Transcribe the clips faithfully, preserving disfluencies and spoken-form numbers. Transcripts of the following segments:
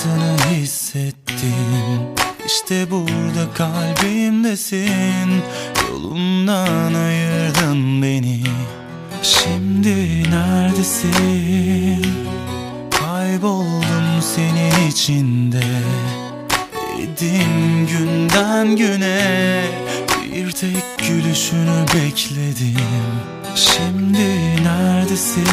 acısını hissettim. İşte burada kalbimdesin. Yolumdan ayırdın beni. Şimdi neredesin? Kayboldum senin içinde. Eridim günden güne. Bir tek gülüşünü bekledim. Şimdi neredesin?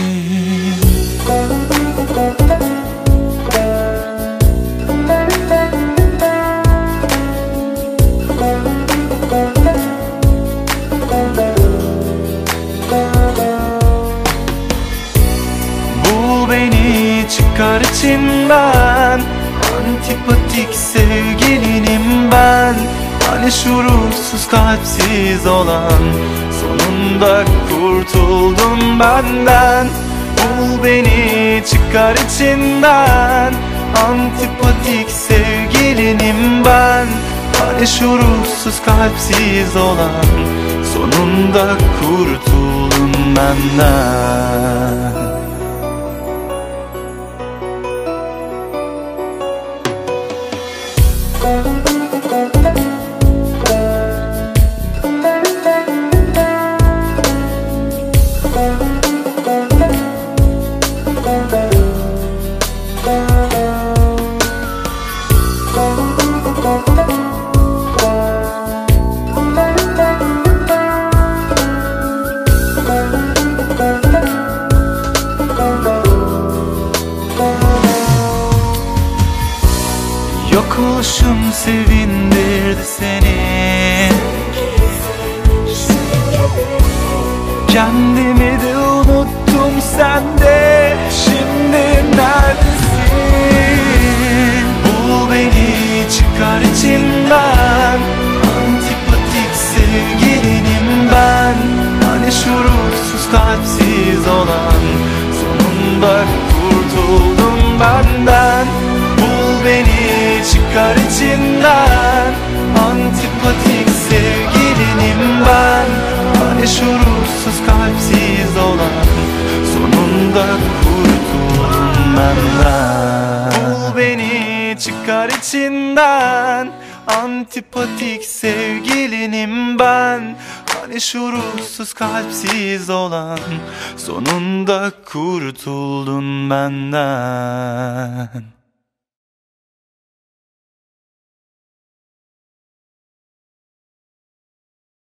Bul beni, çıkar içinden. Antipatik sevgilinim ben. Hani şuursuz kalpsiz olan. Sonunda kurtuldum benden. Bul beni, çıkar içinden. Antipatik sevgilinim ben. Hani şuursuz kalpsiz olan. Sonunda kurtuldum benden. Yok oluşum sevindirdi seni. Kendimi de unuttum sende. Şimdi neredesin? Bul beni, çıkar içinden. Antipatik sevgilinim ben. Hani şuursuz kalpsiz olan. Sonunda kurtuldum benden. Bul beni, çıkar içinden. Antipatik sevgilinim ben. Hani şuursuz kalpsiz olan. Sonunda kurtuldum benden. Bul beni, çıkar içinden. Antipatik sevgilinim ben. Hani şuursuz kalpsiz olan. Sonunda kurtuldun benden.